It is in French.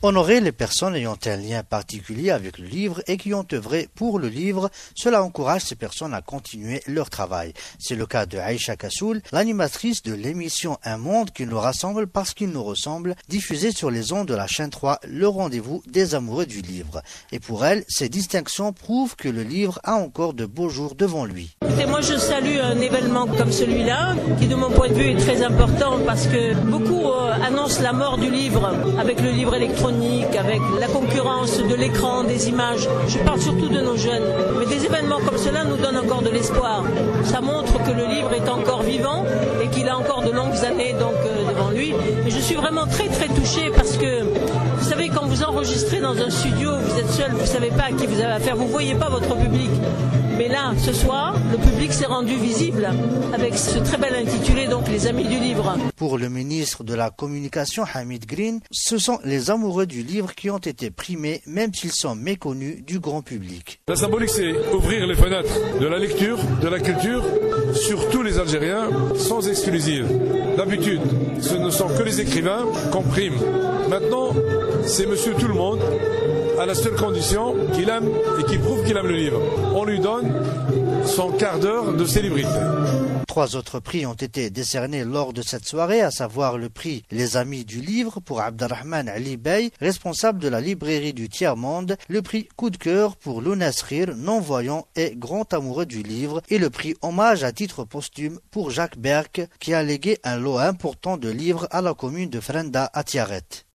Honorer les personnes ayant un lien particulier avec le livre et qui ont œuvré pour le livre, cela encourage ces personnes à continuer leur travail. C'est le cas de Aïcha Kassoul, l'animatrice de l'émission Un monde qui nous rassemble parce qu'il nous ressemble, diffusée sur les ondes de la chaîne 3, le rendez-vous des amoureux du livre. Et pour elle, ces distinctions prouvent que le livre a encore de beaux jours devant lui. Écoutez, moi je salue un événement comme celui-là, qui de mon point de vue est très important parce que beaucoup annoncent la mort du livre avec le livre électronique, avec la concurrence de l'écran, des images. Je parle surtout de nos jeunes. Mais des événements comme cela nous donnent encore de l'espoir. Ça montre que le livre est encore vivant et qu'il a encore de longues années devant lui. Et je suis vraiment très très touchée parce que, vous savez, quand vous enregistrez dans un studio, vous êtes seul, vous ne savez pas à qui vous avez affaire, vous ne voyez pas votre public. Mais là, ce soir, le public s'est rendu visible avec ce très bel intitulé, donc Les Amis du Livre. Pour le ministre de la Communication, Hamid Green, ce sont les amoureux du livre qui ont été primés, même s'ils sont méconnus du grand public. La symbolique, c'est ouvrir les fenêtres de la lecture, de la culture, sur tous les Algériens, sans exclusive. D'habitude, ce ne sont que les écrivains qu'on prime. Maintenant, c'est monsieur tout le monde, à la seule condition qu'il aime et qu'il prouve qu'il aime le livre. On lui donne son quart d'heure de célébrité. 3 autres prix ont été décernés lors de cette soirée, à savoir le prix Les Amis du Livre pour Abdelrahman Ali Bey, responsable de la librairie du Tiers-Monde, le prix Coup de cœur pour Lounes Khir, non-voyant et grand amoureux du livre, et le prix Hommage à titre posthume pour Jacques Berck, qui a légué un lot important de livres à la commune de Frenda à Tiaret.